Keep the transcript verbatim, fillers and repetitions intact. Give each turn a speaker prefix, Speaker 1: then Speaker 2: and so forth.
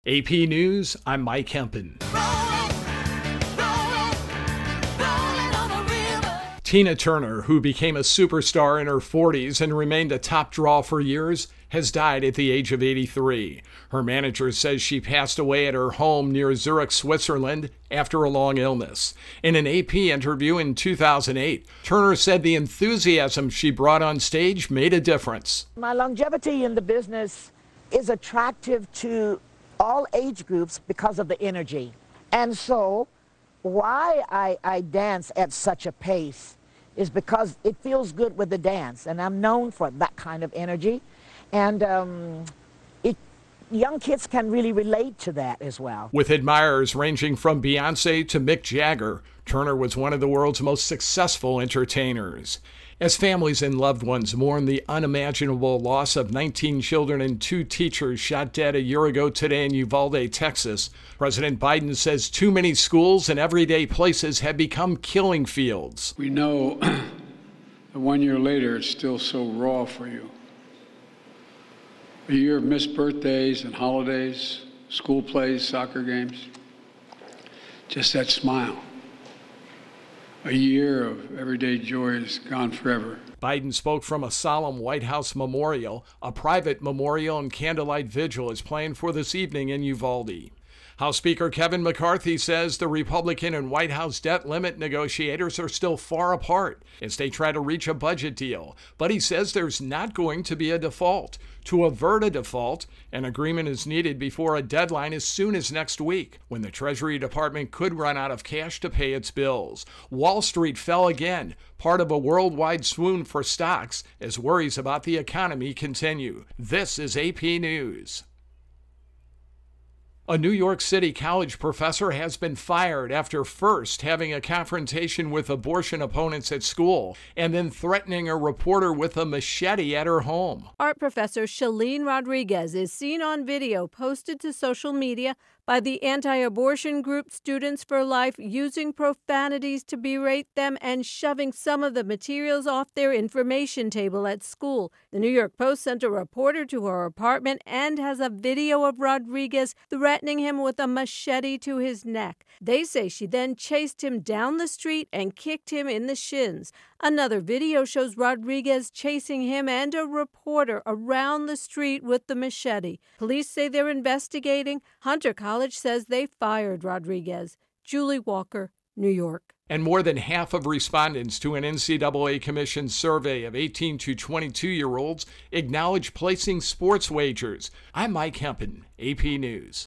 Speaker 1: A P News, I'm Mike Hempen. Tina Turner, who became a superstar in her forties and remained a top draw for years, has died at the age of eighty-three. Her manager says she passed away at her home near Zurich, Switzerland, after a long illness. In an A P interview in two thousand eight, Turner said the enthusiasm she brought on stage made a difference.
Speaker 2: My longevity in the business is attractive to all age groups because of the energy. And so why I, I dance at such a pace is because it feels good with the dance, and I'm known for that kind of energy. And um, it, young kids can really relate to that as well.
Speaker 1: With admirers ranging from Beyonce to Mick Jagger, Turner was one of the world's most successful entertainers. As families and loved ones mourn the unimaginable loss of nineteen children and two teachers shot dead a year ago today in Uvalde, Texas, President Biden says too many schools and everyday places have become killing fields.
Speaker 3: We know that one year later it's still so raw for you. A year of missed birthdays and holidays, school plays, soccer games, just that smile. A year of everyday joy is gone forever.
Speaker 1: Biden spoke from a solemn White House memorial. A private memorial and candlelight vigil is planned for this evening in Uvalde. House Speaker Kevin McCarthy says the Republican and White House debt limit negotiators are still far apart as they try to reach a budget deal. But he says there's not going to be a default. To avert a default, an agreement is needed before a deadline as soon as next week, when the Treasury Department could run out of cash to pay its bills. Wall Street fell again, part of a worldwide swoon for stocks as worries about the economy continue. This is A P News. A New York City college professor has been fired after first having a confrontation with abortion opponents at school and then threatening a reporter with a machete at her home.
Speaker 4: Art professor Shalene Rodriguez is seen on video posted to social media by the anti-abortion group Students for Life, using profanities to berate them and shoving some of the materials off their information table at school. The New York Post sent a reporter to her apartment and has a video of Rodriguez threatening him with a machete to his neck. They say she then chased him down the street and kicked him in the shins. Another video shows Rodriguez chasing him and a reporter around the street with the machete. Police say they're investigating. Hunter College says they fired Rodriguez. Julie Walker, New York.
Speaker 1: And more than half of respondents to an N C double A Commission survey of eighteen to twenty-two-year-olds acknowledge placing sports wagers. I'm Mike Hempen, A P News.